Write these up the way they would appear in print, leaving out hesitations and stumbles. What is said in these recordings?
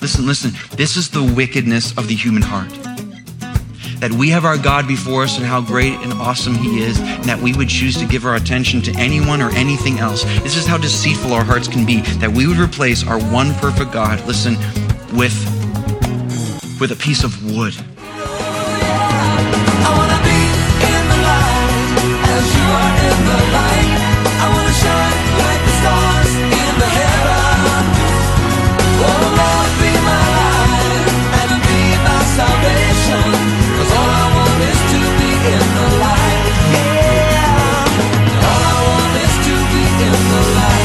Listen. This is the wickedness of the human heart. That we have our God before us and how great and awesome he is, and that we would choose to give our attention to anyone or anything else. This is how deceitful our hearts can be, that we would replace our one perfect God, listen, with a piece of wood. I wanna be in the light as you are in the light. I wanna shine like the stars in the heaven. Oh Lord, be my light and be my salvation. 'Cause all I want is to be in the light. Yeah. All I want is to be in the light.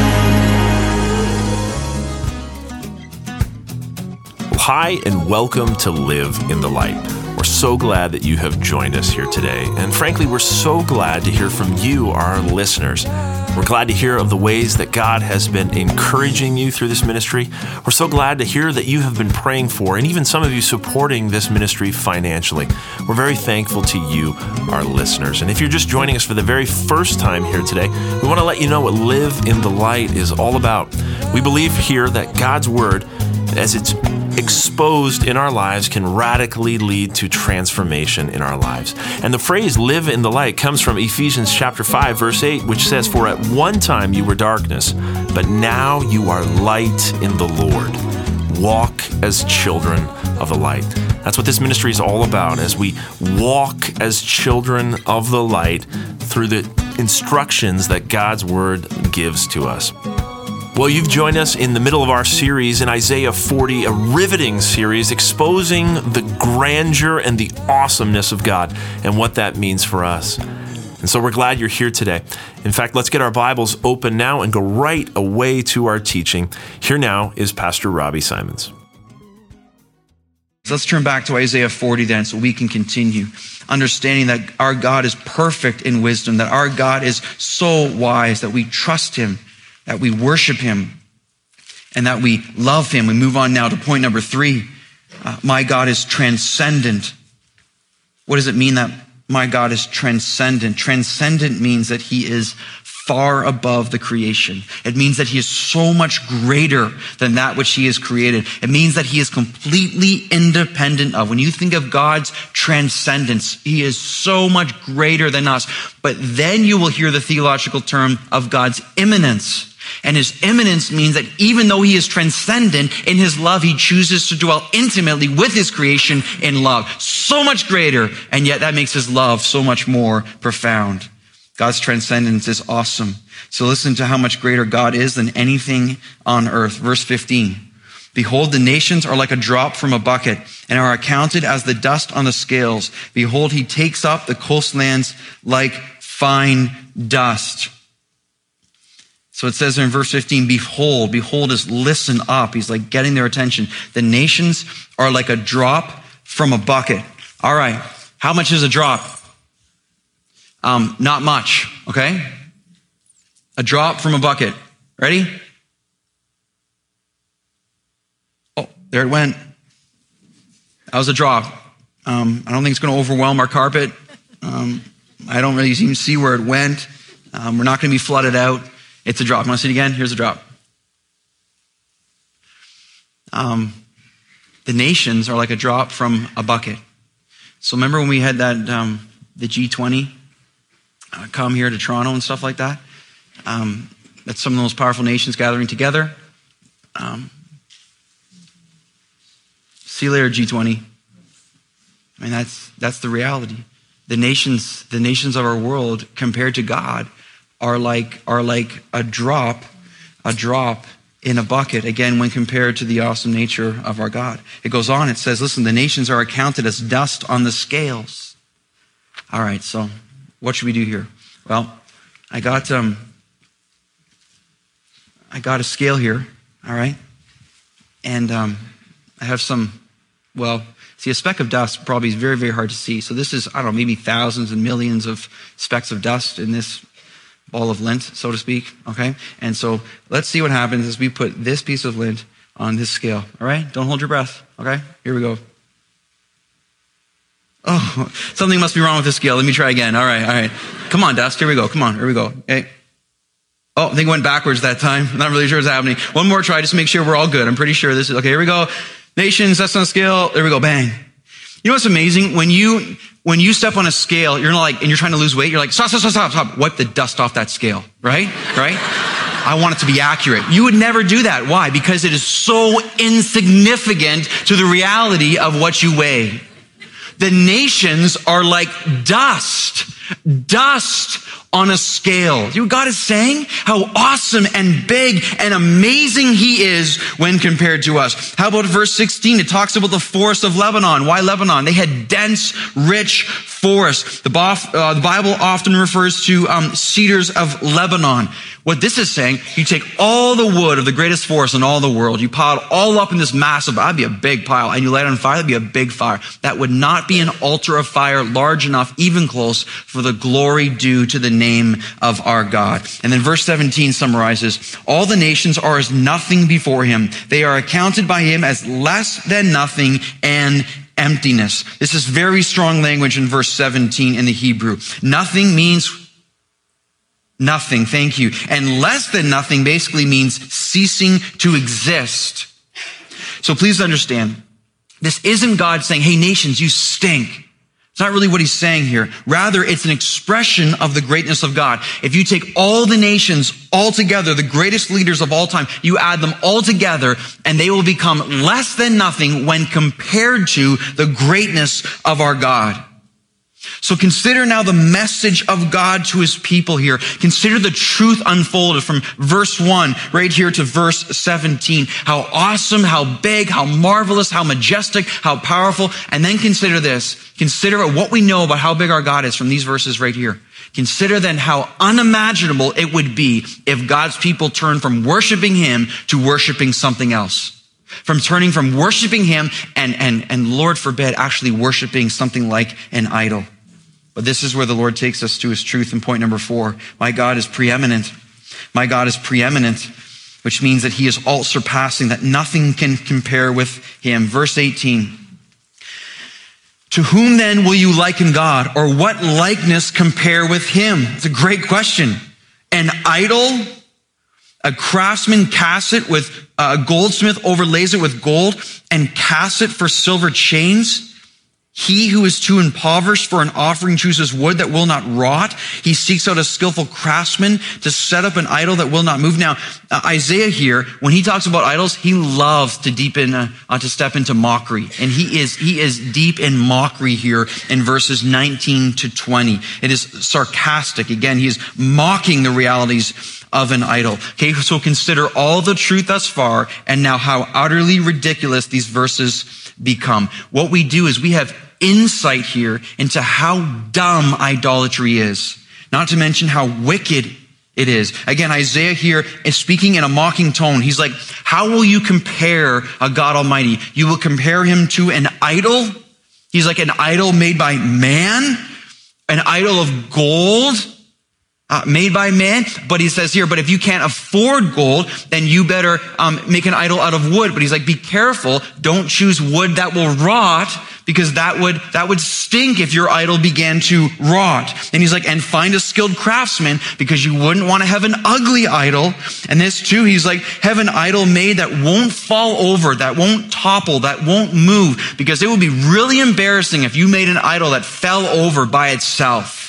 Hi, and welcome to Live in the Light. We're so glad that you have joined us here today. And frankly, we're so glad to hear from you, our listeners. We're glad to hear of the ways that God has been encouraging you through this ministry. We're so glad to hear that you have been praying for, and even some of you supporting this ministry financially. We're very thankful to you, our listeners. And if you're just joining us for the very first time here today, we want to let you know what Live in the Light is all about. We believe here that God's Word, as it's exposed in our lives, can radically lead to transformation in our lives. And the phrase live in the light comes from Ephesians chapter 5, verse 8, which says, "For at one time you were darkness, but now you are light in the Lord. Walk as children of the light." That's what this ministry is all about, as we walk as children of the light through the instructions that God's Word gives to us. Well, you've joined us in the middle of our series in Isaiah 40, a riveting series exposing the grandeur and the awesomeness of God and what that means for us. And so we're glad you're here today. In fact, let's get our Bibles open now and go right away to our teaching. Here now is Pastor Robbie Simons. So let's turn back to Isaiah 40 then, so we can continue understanding that our God is perfect in wisdom, that our God is so wise, that we trust him, that we worship him, and that we love him. We move on now to point number 3. My God is transcendent. What does it mean that my God is transcendent? Transcendent means that he is far above the creation. It means that he is so much greater than that which he has created. It means that he is completely independent of. When you think of God's transcendence, he is so much greater than us. But then you will hear the theological term of God's immanence. And his immanence means that even though he is transcendent in his love, he chooses to dwell intimately with his creation in love. So much greater, and yet that makes his love so much more profound. God's transcendence is awesome. So listen to how much greater God is than anything on earth. Verse 15. Behold, the nations are like a drop from a bucket and are accounted as the dust on the scales. Behold, he takes up the coastlands like fine dust. So it says there in verse 15, behold is listen up. He's like getting their attention. The nations are like a drop from a bucket. All right. How much is a drop? Not much. Okay. A drop from a bucket. Ready? Oh, there it went. That was a drop. I don't think it's going to overwhelm our carpet. I don't really even see where it went. We're not going to be flooded out. It's a drop. Want to see it again? Here's a drop. The nations are like a drop from a bucket. So remember when we had that, the G20 come here to Toronto and stuff like that? That's some of the most powerful nations gathering together. See you later, G20. I mean, that's the reality. The nations of our world compared to God are like a drop in a bucket, again, when compared to the awesome nature of our God. It goes on, it says, listen, the nations are accounted as dust on the scales. All right, so what should we do here? Well, I got a scale here, all right? And I have some, well, see, a speck of dust probably is very, very hard to see. So this is, I don't know, maybe thousands and millions of specks of dust in this ball of lint, so to speak, okay? And so let's see what happens as we put this piece of lint on this scale, all right? Don't hold your breath, okay? Here we go. Oh, something must be wrong with this scale. Let me try again. All right. Come on, dust. Here we go. Come on, here we go. Okay. Oh, I think it went backwards that time. I'm not really sure what's happening. One more try, just to make sure we're all good. I'm pretty sure this is, okay, here we go. Nations, that's on a scale. There we go, bang. You know what's amazing? When you step on a scale, you're not like, and you're trying to lose weight, you're like, stop. Wipe the dust off that scale, right? Right? I want it to be accurate. You would never do that. Why? Because it is so insignificant to the reality of what you weigh. The nations are like dust on a scale. You know what God is saying? How awesome and big and amazing he is when compared to us. How about verse 16? It talks about the forest of Lebanon. Why Lebanon? They had dense, rich forests. The Bible often refers to cedars of Lebanon. What this is saying, you take all the wood of the greatest forest in all the world, you pile it all up in this massive, that'd be a big pile, and you light it on fire, that'd be a big fire. That would not be an altar of fire large enough, even close, for the glory due to the name of our God. And then verse 17 summarizes, all the nations are as nothing before him. They are accounted by him as less than nothing and emptiness. This is very strong language in verse 17 in the Hebrew. Nothing means nothing, thank you. And less than nothing basically means ceasing to exist. So please understand, this isn't God saying, hey nations, you stink. It's not really what he's saying here. Rather, it's an expression of the greatness of God. If you take all the nations all together, the greatest leaders of all time, you add them all together, and they will become less than nothing when compared to the greatness of our God. So consider now the message of God to his people here. Consider the truth unfolded from verse 1 right here to verse 17. How awesome, how big, how marvelous, how majestic, how powerful. And then consider this. Consider what we know about how big our God is from these verses right here. Consider then how unimaginable it would be if God's people turned from worshiping him to worshiping something else. From turning from worshiping him and Lord forbid, actually worshiping something like an idol. But this is where the Lord takes us to his truth in point number 4. My God is preeminent. My God is preeminent, which means that he is all surpassing, that nothing can compare with him. Verse 18. To whom then will you liken God, or what likeness compare with him? It's a great question. An idol, a craftsman casts it with, a goldsmith overlays it with gold and casts it for silver chains. He who is too impoverished for an offering chooses wood that will not rot. He seeks out a skillful craftsman to set up an idol that will not move. Now, Isaiah here, when he talks about idols, he loves to step into mockery. And he is deep in mockery here in verses 19 to 20. It is sarcastic. Again, he is mocking the realities of an idol. Okay, so consider all the truth thus far and now how utterly ridiculous these verses become. What we do is we have insight here into how dumb idolatry is, not to mention how wicked it is. Again, Isaiah here is speaking in a mocking tone. He's like, how will you compare a God Almighty? You will compare him to an idol? He's like an idol made by man, an idol of gold, made by man. But he says here, but if you can't afford gold, then you better make an idol out of wood. But he's like, be careful. Don't choose wood that will rot, because that would stink if your idol began to rot. And he's like, and find a skilled craftsman, because you wouldn't want to have an ugly idol. And this too, he's like, have an idol made that won't fall over, that won't topple, that won't move, because it would be really embarrassing if you made an idol that fell over by itself.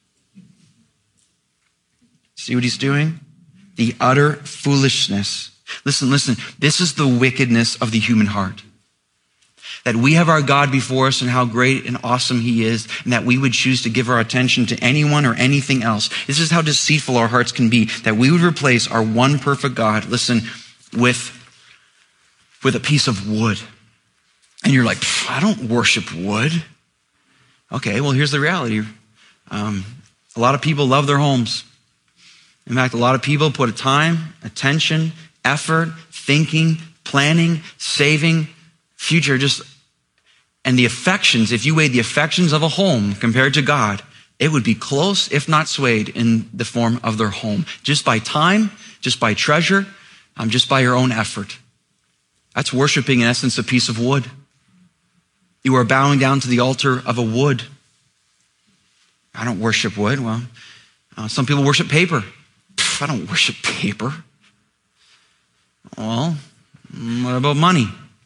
See what he's doing? The utter foolishness. Listen. This is the wickedness of the human heart. That we have our God before us and how great and awesome he is, and that we would choose to give our attention to anyone or anything else. This is how deceitful our hearts can be, that we would replace our one perfect God, listen, with a piece of wood. And you're like, I don't worship wood. Okay, well, here's the reality. A lot of people love their homes. In fact, a lot of people put time, attention, effort, thinking, planning, saving, future, and the affections. If you weighed the affections of a home compared to God, it would be close, if not swayed, in the form of their home. Just by time, just by treasure, just by your own effort. That's worshiping, in essence, a piece of wood. You are bowing down to the altar of a wood. I don't worship wood. Well, some people worship paper. I don't worship paper. Well, what about money?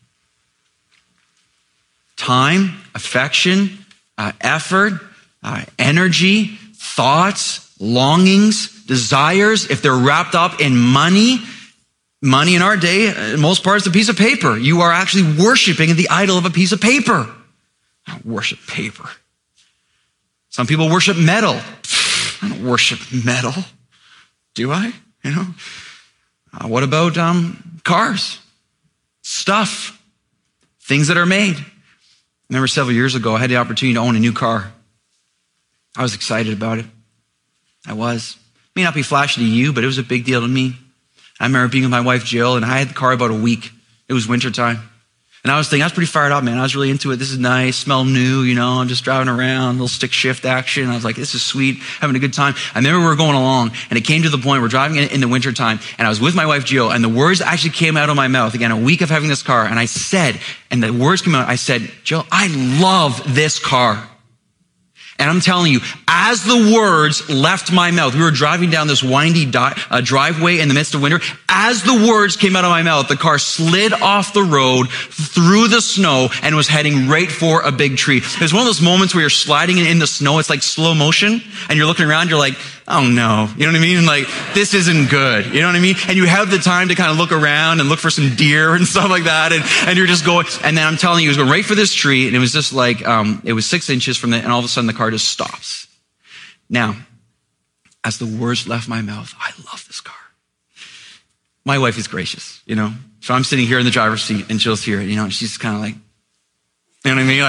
Time, affection, effort, energy, thoughts, longings, desires, if they're wrapped up in money in our day, in most parts, a piece of paper. You are actually worshiping the idol of a piece of paper. I don't worship paper. Some people worship metal. I don't worship metal. Do I? What about cars? Stuff. Things that are made. I remember several years ago, I had the opportunity to own a new car. I was excited about it. I was. May not be flashy to you, but it was a big deal to me. I remember being with my wife, Jill, and I had the car about a week. It was wintertime. And I was thinking, I was pretty fired up, man. I was really into it. This is nice, smell new, I'm just driving around, little stick shift action. I was like, this is sweet, having a good time. I remember we were going along, and it came to the point, we're driving in the wintertime, and I was with my wife, Jill, and the words actually came out of my mouth. Again, a week of having this car, and I said, and the words came out, I said, Jill, I love this car. And I'm telling you, as the words left my mouth, we were driving down this windy driveway in the midst of winter. As the words came out of my mouth, the car slid off the road through the snow and was heading right for a big tree. It was one of those moments where you're sliding in the snow. It's like slow motion and you're looking around. You're like, oh no. You know what I mean? Like, this isn't good. You know what I mean? And you have the time to kind of look around and look for some deer and stuff like that. And you're just going, and then I'm telling you, it was going right for this tree. And it was just like, it was 6 inches from and all of a sudden the car just stops. Now, as the words left my mouth, I love this car. My wife is gracious, So I'm sitting here in the driver's seat and Jill's here, and she's kind of like, you know what I mean?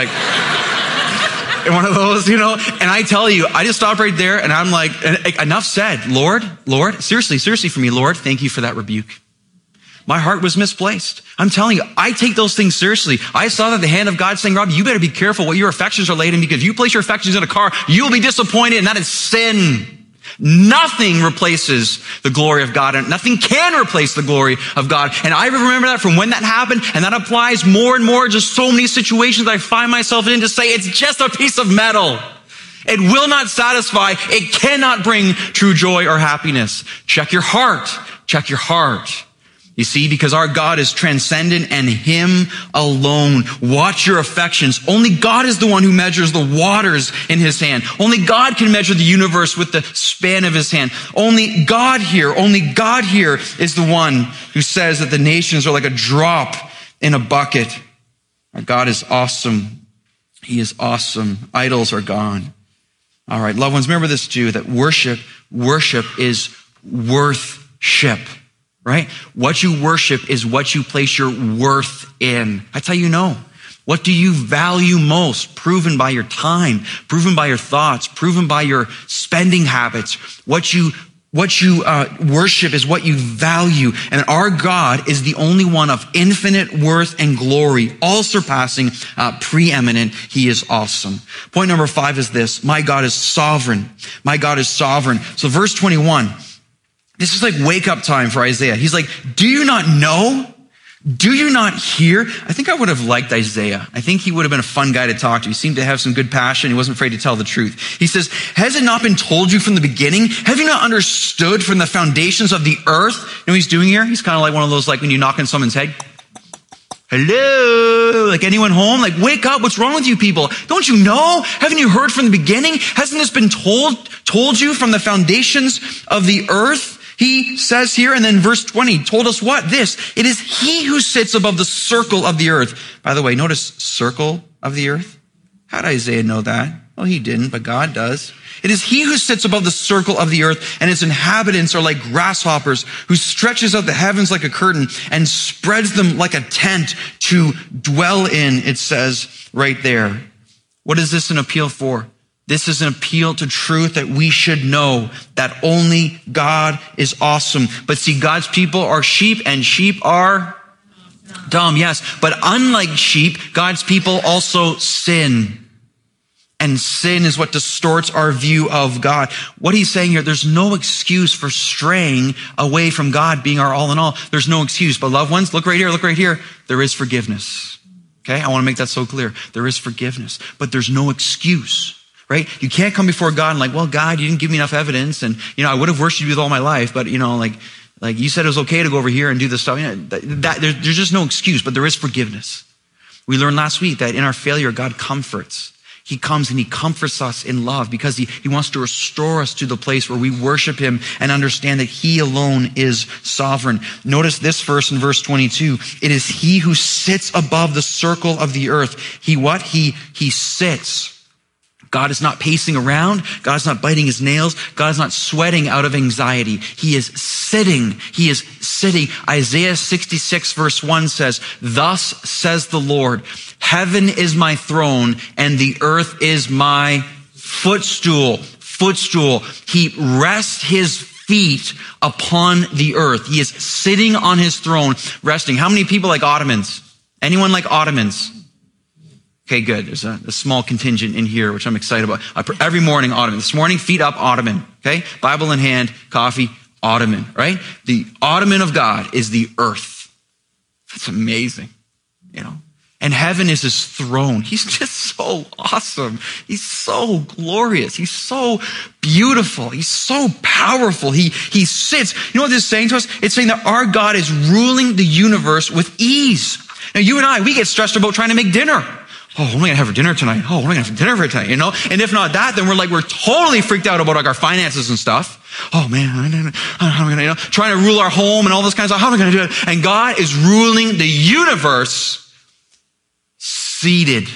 Like, one of those, And I tell you, I just stopped right there and I'm like, enough said. Lord, seriously for me, Lord, thank you for that rebuke. My heart was misplaced. I'm telling you, I take those things seriously. I saw that the hand of God saying, Rob, you better be careful what your affections are laid in, because if you place your affections in a car, you'll be disappointed, and that is sin. Nothing replaces the glory of God, and nothing can replace the glory of God. And I remember that from when that happened, and that applies more and more to so many situations that I find myself in, to say it's just a piece of metal. It will not satisfy. It cannot bring true joy or happiness. Check your heart. Check your heart. You see, because our God is transcendent and Him alone. Watch your affections. Only God is the one who measures the waters in His hand. Only God can measure the universe with the span of His hand. Only God here is the one who says that the nations are like a drop in a bucket. Our God is awesome. He is awesome. Idols are gone. All right, loved ones, remember this too, that worship is worthship. Right? What you worship is what you place your worth in. That's how you know. What do you value most? Proven by your time, proven by your thoughts, proven by your spending habits. What you worship is what you value. And our God is the only one of infinite worth and glory, all surpassing, preeminent. He is awesome. Point number 5 is this. My God is sovereign. My God is sovereign. So verse 21. This is like wake up time for Isaiah. He's like, do you not know? Do you not hear? I think I would have liked Isaiah. I think he would have been a fun guy to talk to. He seemed to have some good passion. He wasn't afraid to tell the truth. He says, has it not been told you from the beginning? Have you not understood from the foundations of the earth? You know what he's doing here? He's kind of like one of those, like when you knock on someone's head. Hello? Like, anyone home? Like, wake up. What's wrong with you people? Don't you know? Haven't you heard from the beginning? Hasn't this been told you from the foundations of the earth? He says here, and then verse 20 told us what? This. It is He who sits above the circle of the earth. By the way, notice circle of the earth. How did Isaiah know that? Well, he didn't, but God does. It is He who sits above the circle of the earth, and its inhabitants are like grasshoppers, who stretches out the heavens like a curtain and spreads them like a tent to dwell in, it says right there. What is this an appeal for? This is an appeal to truth that we should know that only God is awesome. But see, God's people are sheep, and sheep are dumb, yes. But unlike sheep, God's people also sin. And sin is what distorts our view of God. What he's saying here, there's no excuse for straying away from God being our all in all. There's no excuse. But loved ones, look right here. There is forgiveness. Okay, I want to make that so clear. There is forgiveness, but there's no excuse right? You can't come before God and like, well, God, you didn't give me enough evidence. And, I would have worshipped you with all my life, but, like you said it was okay to go over here and do this stuff. There's just no excuse, but there is forgiveness. We learned last week that in our failure, God comforts. He comes and he comforts us in love because he wants to restore us to the place where we worship him and understand that he alone is sovereign. Notice this verse in verse 22. It is he who sits above the circle of the earth. He sits. God is not pacing around. God is not biting his nails. God is not sweating out of anxiety. He is sitting. He is sitting. Isaiah 66 verse 1 says, "Thus says the Lord, heaven is my throne and the earth is my footstool." Footstool. He rests his feet upon the earth. He is sitting on his throne, resting. How many people like ottomans? Anyone like ottomans? Okay, good. There's a small contingent in here, which I'm excited about. Every morning, ottoman. This morning, feet up, ottoman. Okay? Bible in hand, coffee, ottoman, right? The ottoman of God is the earth. That's amazing, And heaven is his throne. He's just so awesome. He's so glorious. He's so beautiful. He's so powerful. He sits. You know what this is saying to us? It's saying that our God is ruling the universe with ease. Now, you and I, we get stressed about trying to make dinner. Oh, what am I going to have for dinner tonight? Oh, what am I going to have for dinner for tonight? And if not that, then we're totally freaked out about like our finances and stuff. Oh man, how am I going to, trying to rule our home and all this kind of stuff. How am I going to do it? And God is ruling the universe seated,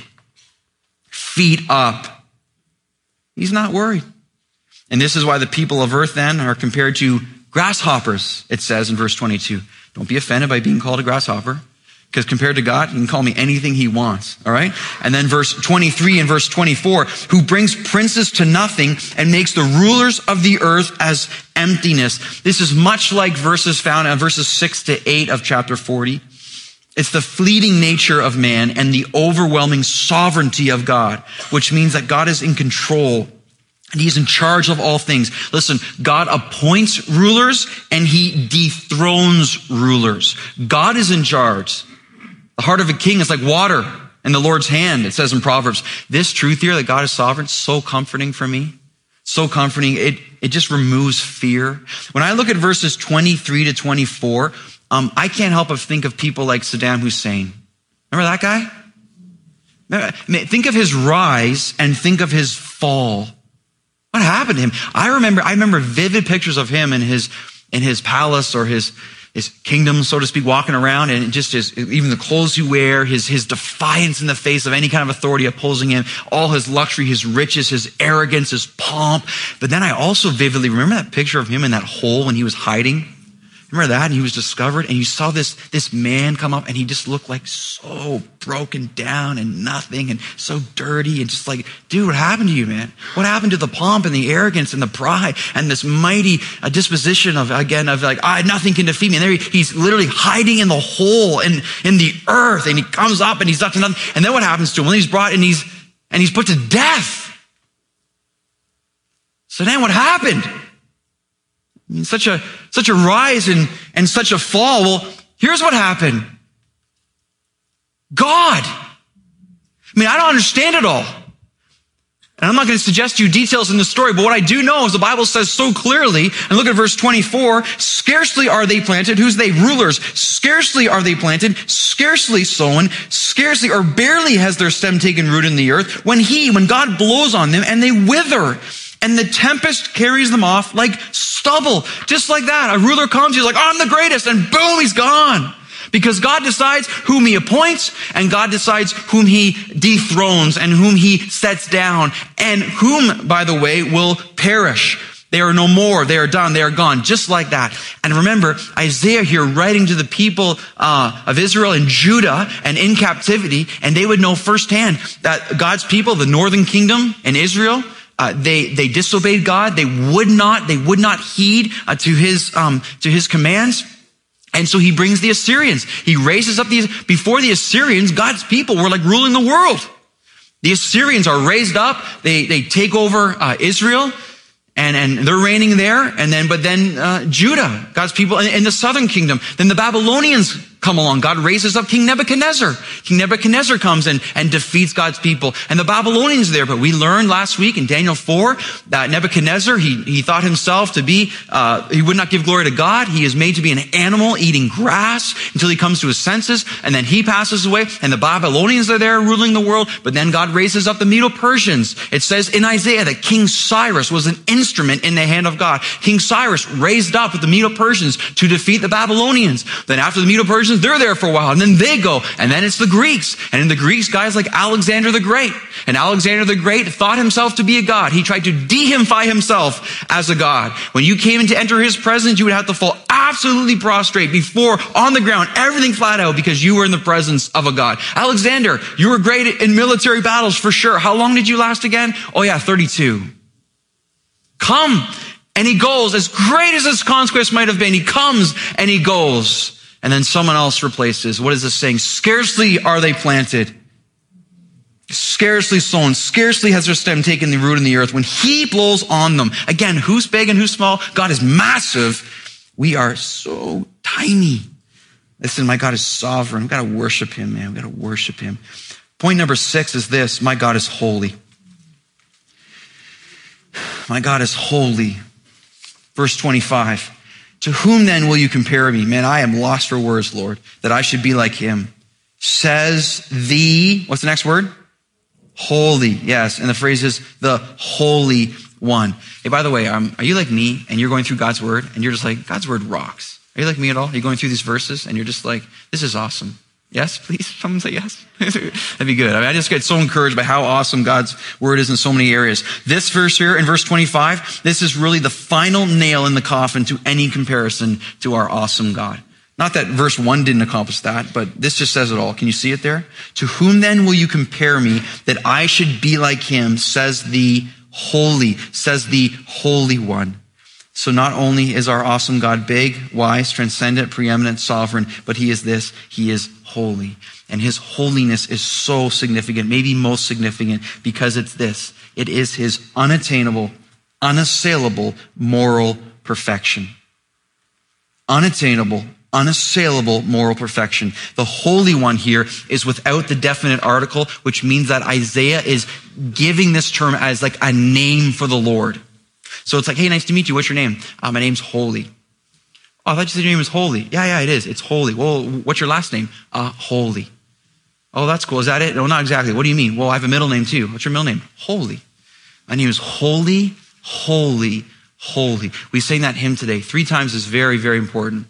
feet up. He's not worried. And this is why the people of earth then are compared to grasshoppers, it says in verse 22. Don't be offended by being called a grasshopper. Because compared to God, he can call me anything he wants, all right? And then verse 23 and verse 24, who brings princes to nothing and makes the rulers of the earth as emptiness. This is much like verses found in verses 6 to 8 of chapter 40. It's the fleeting nature of man and the overwhelming sovereignty of God, which means that God is in control and he's in charge of all things. Listen, God appoints rulers and he dethrones rulers. God is in charge. The heart of a king is like water in the Lord's hand, it says in Proverbs. This truth here that God is sovereign, so comforting for me. So comforting. It just removes fear. When I look at verses 23 to 24, I can't help but think of people like Saddam Hussein. Remember that guy? Think of his rise and think of his fall. What happened to him? I remember vivid pictures of him in his palace or his kingdom, so to speak, walking around, and just even the clothes he wear, his defiance in the face of any kind of authority opposing him, all his luxury, his riches, his arrogance, his pomp. But then I also vividly remember that picture of him in that hole when he was hiding. Remember that? And he was discovered, and you saw this man come up, and he just looked like so broken down and nothing and so dirty and just like, dude, what happened to you, man? What happened to the pomp and the arrogance and the pride and this mighty disposition of like, nothing can defeat me. And there he's literally hiding in the hole in the earth, and he comes up and he's up to nothing. And then what happens to him? When he's brought and he's put to death. So then what happened? I mean, such a rise and such a fall. Well, here's what happened. God. I mean, I don't understand it all. And I'm not going to suggest to you details in the story, but what I do know is the Bible says so clearly, and look at verse 24, scarcely are they planted. Who's they? Rulers. Scarcely are they planted, scarcely sown, scarcely or barely has their stem taken root in the earth, when God blows on them and they wither. And the tempest carries them off like stubble. Just like that. A ruler comes, he's like, I'm the greatest. And boom, he's gone. Because God decides whom he appoints, and God decides whom he dethrones and whom he sets down, and whom, by the way, will perish. They are no more. They are done. They are gone. Just like that. And remember, Isaiah here writing to the people of Israel and Judah and in captivity, and they would know firsthand that God's people, the northern kingdom and Israel, they disobeyed God. They would not heed to his commands. And so he brings the Assyrians. He raises up before the Assyrians, God's people were like ruling the world. The Assyrians are raised up. They take over Israel and they're reigning there. But then Judah, God's people in the southern kingdom. Then the Babylonians come along. God raises up King Nebuchadnezzar. King Nebuchadnezzar comes and defeats God's people. And the Babylonians are there. But we learned last week in Daniel 4 that Nebuchadnezzar, he thought himself to be, he would not give glory to God. He is made to be an animal eating grass until he comes to his senses. And then he passes away. And the Babylonians are there ruling the world. But then God raises up the Medo-Persians. It says in Isaiah that King Cyrus was an instrument in the hand of God. King Cyrus raised up with the Medo-Persians to defeat the Babylonians. Then after the Medo-Persians, they're there for a while, and then they go, and then it's the Greeks. And in the Greeks, guys like Alexander the Great. And Alexander the Great thought himself to be a god. He tried to deify himself as a god. When you came in to enter his presence, you would have to fall absolutely prostrate before, on the ground, everything flat out, because you were in the presence of a god. Alexander, you were great in military battles for sure. How long did you last again? Oh yeah, 32. Come. And he goes, as great as his conquest might have been, he comes and he goes. And then someone else replaces. What is this saying? Scarcely are they planted, scarcely sown, scarcely has their stem taken the root in the earth when he blows on them. Again, who's big and who's small? God is massive. We are so tiny. Listen, my God is sovereign. We've got to worship him, man. We've got to worship him. Point number 6 is this. My God is holy. My God is holy. Verse 25, to whom then will you compare me? Man, I am lost for words, Lord, that I should be like him. Says the, what's the next word? Holy. Yes. And the phrase is the Holy One. Hey, by the way, are you like me and you're going through God's word and you're just like, God's word rocks? Are you like me at all? Are you going through these verses and you're just like, this is awesome? Yes, please. Someone say yes. That'd be good. I just get so encouraged by how awesome God's word is in so many areas. This verse here in verse 25, this is really the final nail in the coffin to any comparison to our awesome God. Not that verse 1 didn't accomplish that, but this just says it all. Can you see it there? To whom then will you compare me that I should be like him, says the Holy One. So not only is our awesome God big, wise, transcendent, preeminent, sovereign, but he is this, he is holy. And his holiness is so significant, maybe most significant, because it's this. It is his unattainable, unassailable moral perfection. Unattainable, unassailable moral perfection. The Holy One here is without the definite article, which means that Isaiah is giving this term as like a name for the Lord. So it's like, hey, nice to meet you. What's your name? My name's Holy. Oh, I thought you said your name was Holy. Yeah, it is. It's Holy. Well, what's your last name? Holy. Oh, that's cool. Is that it? No, not exactly. What do you mean? Well, I have a middle name too. What's your middle name? Holy. My name is Holy, Holy, Holy. We sang that hymn today. 3 times is very, very important.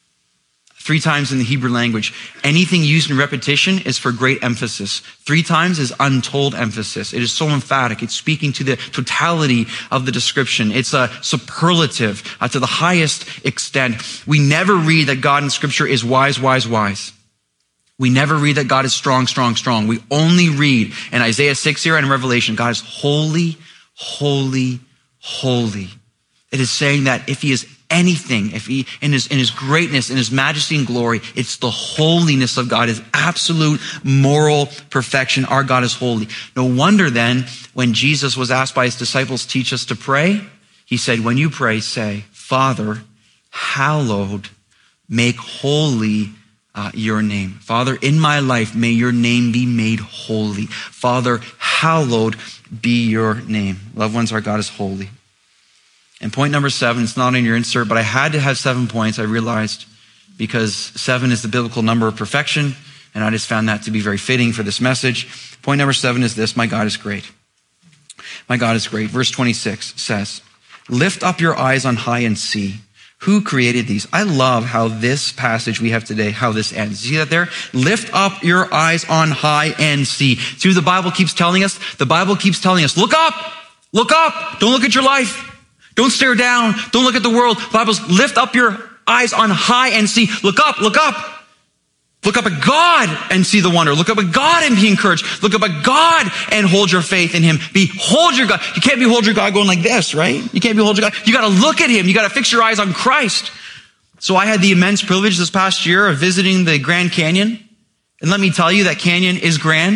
3 times in the Hebrew language. Anything used in repetition is for great emphasis. 3 times is untold emphasis. It is so emphatic. It's speaking to the totality of the description. It's a superlative to the highest extent. We never read that God in Scripture is wise, wise, wise. We never read that God is strong, strong, strong. We only read in Isaiah 6 here and in Revelation, God is holy, holy, holy. It is saying that if he is anything, if he, in his greatness, in his majesty and glory, it's the holiness of God, his absolute moral perfection. Our God is holy. No wonder then, when Jesus was asked by his disciples, teach us to pray, he said, when you pray, say, Father, hallowed, make holy your name. Father, in my life, may your name be made holy. Father, hallowed be your name. Loved ones, our God is holy. And point number 7, it's not in your insert, but I had to have 7 points, I realized, because 7 is the biblical number of perfection, and I just found that to be very fitting for this message. Point number 7 is this: my God is great. My God is great. Verse 26 says, lift up your eyes on high and see. Who created these? I love how this passage we have today, how this ends. You see that there? Lift up your eyes on high and see. See what the Bible keeps telling us? The Bible keeps telling us, look up, look up. Don't look at your life. Don't stare down. Don't look at the world. The Bible's lift up your eyes on high and see. Look up, look up. Look up at God and see the wonder. Look up at God and be encouraged. Look up at God and hold your faith in him. Behold your God. You can't behold your God going like this, right? You can't behold your God. You got to look at him. You got to fix your eyes on Christ. So I had the immense privilege this past year of visiting the Grand Canyon. And let me tell you, that canyon is grand.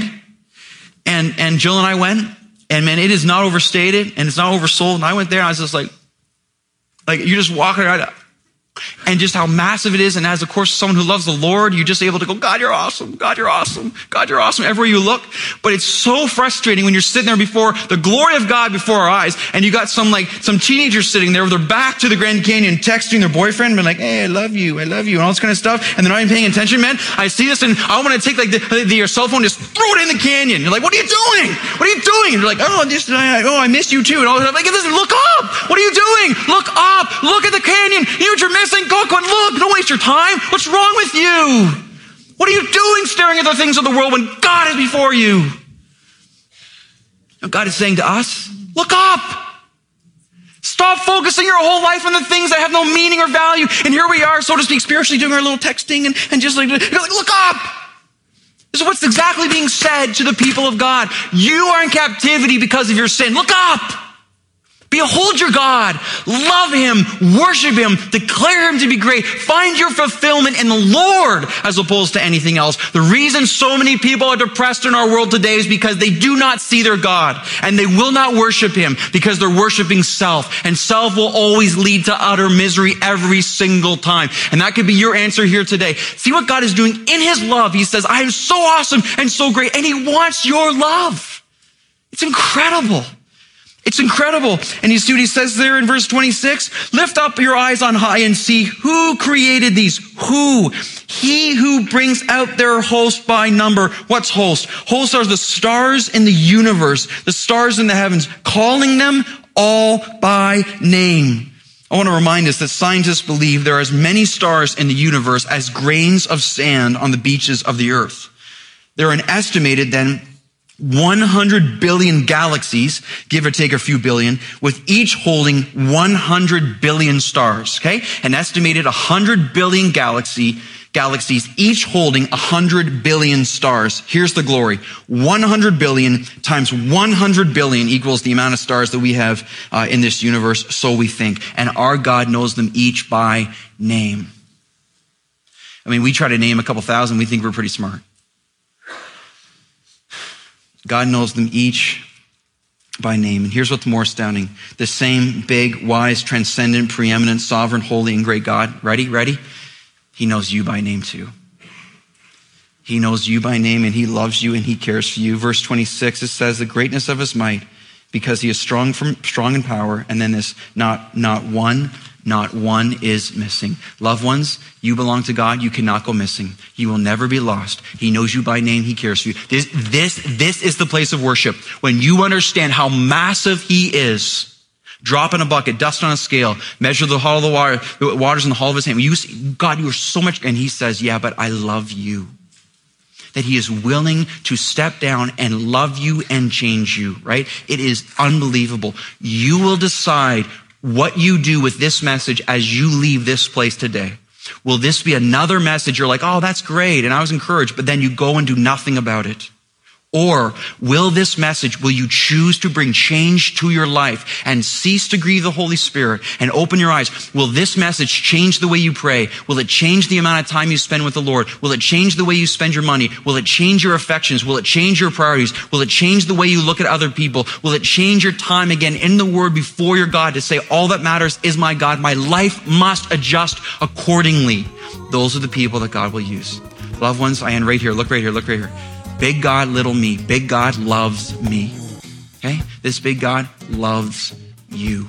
And Jill and I went. And man, it is not overstated and it's not oversold. And I went there and I was just like you're just walking around. and just how massive it is. And as, of course, someone who loves the Lord, you're just able to go, God, you're awesome. God, you're awesome. God, you're awesome everywhere you look. But it's so frustrating when you're sitting there before the glory of God before our eyes, and you got some teenagers sitting there with their back to the Grand Canyon texting their boyfriend, and like, hey, I love you, and all this kind of stuff, and they're not even paying attention, man. I see this, and I want to take your cell phone, just throw it in the canyon. You're like, what are you doing? What are you doing? And you're like, I miss you too. And all this stuff. Like, listen, look up. What are you doing? Look up. Look at the canyon. You know what you're missing? Go, look. Don't waste your time. What's wrong with you? What are you doing staring at the things of the world when God is before you? And God is saying to us, look up. Stop focusing your whole life on the things that have no meaning or value. And here we are, so to speak, spiritually doing our little texting and just like, look up. This is what's exactly being said to the people of God. You are in captivity because of your sin. Look up. Behold your God, love him, worship him, declare him to be great. Find your fulfillment in the Lord as opposed to anything else. The reason so many people are depressed in our world today is because they do not see their God, and they will not worship him because they're worshiping self, and self will always lead to utter misery every single time. And that could be your answer here today. See what God is doing in his love. He says, I am so awesome and so great, and he wants your love. It's incredible. It's incredible. And you see what he says there in verse 26? Lift up your eyes on high and see who created these. Who? He who brings out their host by number. What's host? Hosts are the stars in the universe, the stars in the heavens, calling them all by name. I want to remind us that scientists believe there are as many stars in the universe as grains of sand on the beaches of the earth. There are an estimated then 100 billion galaxies, give or take a few billion, with each holding 100 billion stars, okay? An estimated 100 billion galaxies, each holding 100 billion stars. Here's the glory. 100 billion times 100 billion equals the amount of stars that we have in this universe, so we think. And our God knows them each by name. I mean, we try to name a couple thousand, we think we're pretty smart. God knows them each by name. And here's what's more astounding. The same big, wise, transcendent, preeminent, sovereign, holy, and great God, ready? He knows you by name too. He knows you by name, and he loves you, and he cares for you. Verse 26, it says, the greatness of his might, because he is strong in power. And then this, not one is missing. Loved ones, you belong to God. You cannot go missing. You will never be lost. He knows you by name. He cares for you. This is the place of worship. When you understand how massive he is, drop in a bucket, dust on a scale, measure the waters in the hollow of his hand. You see, God, you are so much, and he says, yeah, but I love you. That he is willing to step down and love you and change you, right? It is unbelievable. You will decide what you do with this message as you leave this place today. Will this be another message you're like, oh, that's great, and I was encouraged, but then you go and do nothing about it? Or will you choose to bring change to your life and cease to grieve the Holy Spirit and open your eyes? Will this message change the way you pray? Will it change the amount of time you spend with the Lord? Will it change the way you spend your money? Will it change your affections? Will it change your priorities? Will it change the way you look at other people? Will it change your time again in the Word before your God to say, all that matters is my God. My life must adjust accordingly. Those are the people that God will use. Loved ones, I end right here. Look right here. Big God, little me. Big God loves me. Okay? This big God loves you.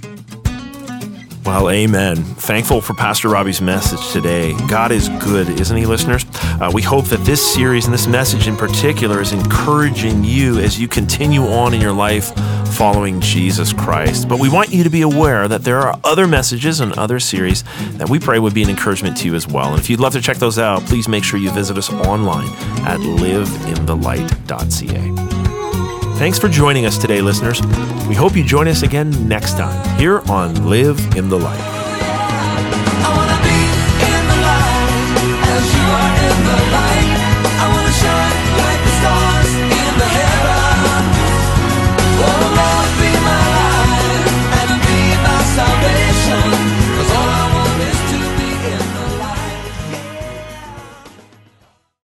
Well, amen. Thankful for Pastor Robbie's message today. God is good, isn't he, listeners? We hope that this series and this message in particular is encouraging you as you continue on in your life following Jesus Christ. But we want you to be aware that there are other messages and other series that we pray would be an encouragement to you as well. And if you'd love to check those out, please make sure you visit us online at liveinthelight.ca. Thanks for joining us today, listeners. We hope you join us again next time here on Live in the Light.